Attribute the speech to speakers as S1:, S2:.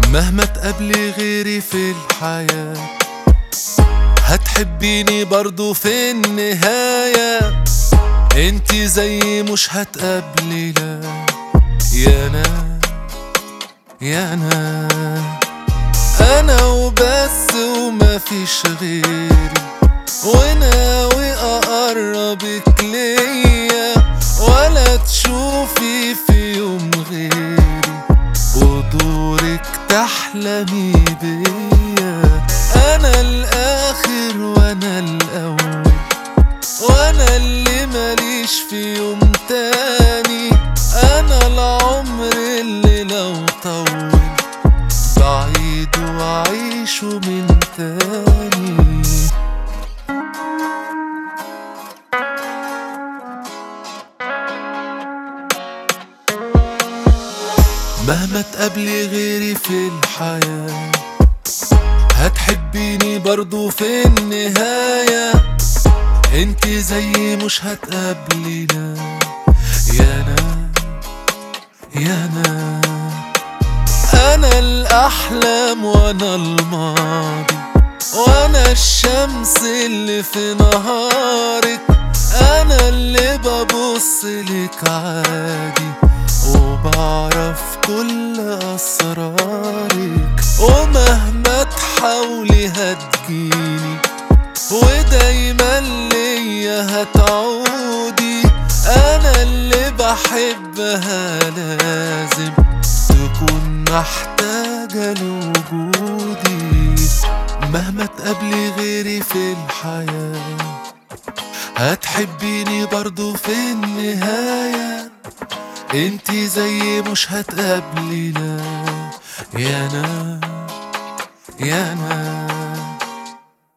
S1: مهما تقابلي غيري في الحياة هتحبيني برضو في النهاية. انتي زيي مش هتقابلي، لا يا انا يا انا وبس وما فيش غيري، وناوي اقربك ليا ولا تشوفي في يوم غيري، ودورك تحلمي بيا. انا الاخر وانا الاول، وانا اللي ماليش في يوم تاني. انا العمر اللي لو طول بعيد وعيشه من تاني. مهما تقابلي غيري في الحياة هتحبيني برضو في النهاية. انتي زيي مش هتقابلي، لا يا انا انا الاحلام وانا الماضي، وانا الشمس اللي في نهارك. انا اللي ببصلك عادي وبعرف كل اسرارك، ومهما تحاولي هتجيني ودايما ليا هتعودي. انا اللي بحبها لازم تكون محتاجة لوجودي. مهما تقابلي غيري في الحياة هتحبيني برضو في النهاية. انتي زيي مش هتقابلي، لا يا انا